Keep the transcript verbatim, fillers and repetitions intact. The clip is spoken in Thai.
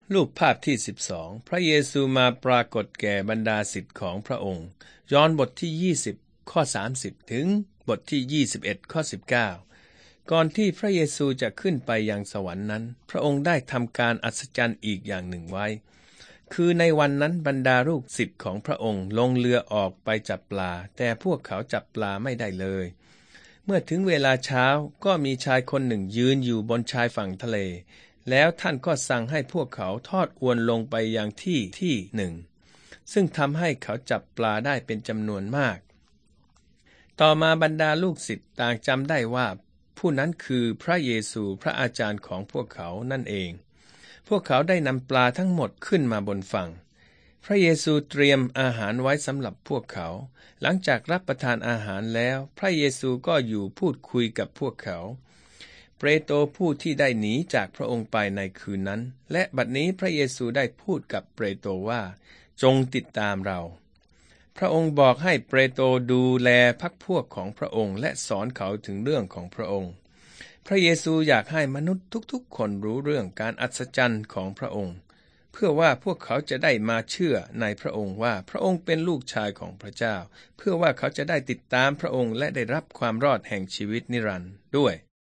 รูปภาพที่สิบสองพระเยซูมาปรากฏแก่บรรดาศิษย์ของพระองค์ยอห์นบทที่ยี่สิบข้อสามสิบถึงบทที่ยี่สิบเอ็ดข้อสิบเก้าก่อนที่พระเยซูจะขึ้นไปยังสวรรค์นั้นพระองค์ได้ทำการอัศจรรย์อีกอย่างหนึ่งไว้คือในวันนั้นบรรดาลูกศิษย์ของพระองค์ลงเรือออกไปจับปลาแต่พวกเขาจับปลาไม่ได้เลยเมื่อถึงเวลาเช้าก็มีชายคนหนึ่งยืนอยู่บนชายฝั่งทะเลแล้วท่านก็สั่งให้พวกเขาทอดอวนลงไปยังที่ที่หนึ่งซึ่งทำให้เขาจับปลาได้เป็นจำนวนมากต่อมาบรรดาลูกศิษย์ต่างจำได้ว่าผู้นั้นคือพระเยซูพระอาจารย์ของพวกเขานั่นเองพวกเขาได้นำปลาทั้งหมดขึ้นมาบนฝั่งพระเยซูเตรียมอาหารไว้สำหรับพวกเขาหลังจากรับประทานอาหารแล้วพระเยซูก็อยู่พูดคุยกับพวกเขาเปโตรผู้ที่ได้หนีจากพระองค์ไปในคืนนั้นและบัดนี้พระเยซูได้พูดกับเปโตรว่าจงติดตามเราพระองค์บอกให้เปโตรดูแลพรรคพวกของพระองค์และสอนเขาถึงเรื่องของพระองค์พระเยซูอยากให้มนุษย์ทุกๆคนรู้เรื่องการอัศจรรย์ของพระองค์เพื่อว่าพวกเขาจะได้มาเชื่อในพระองค์ว่าพระองค์เป็นลูกชายของพระเจ้าเพื่อว่าเขาจะได้ติดตามพระองค์และได้รับความรอดแห่งชีวิตนิรันดร์ด้วย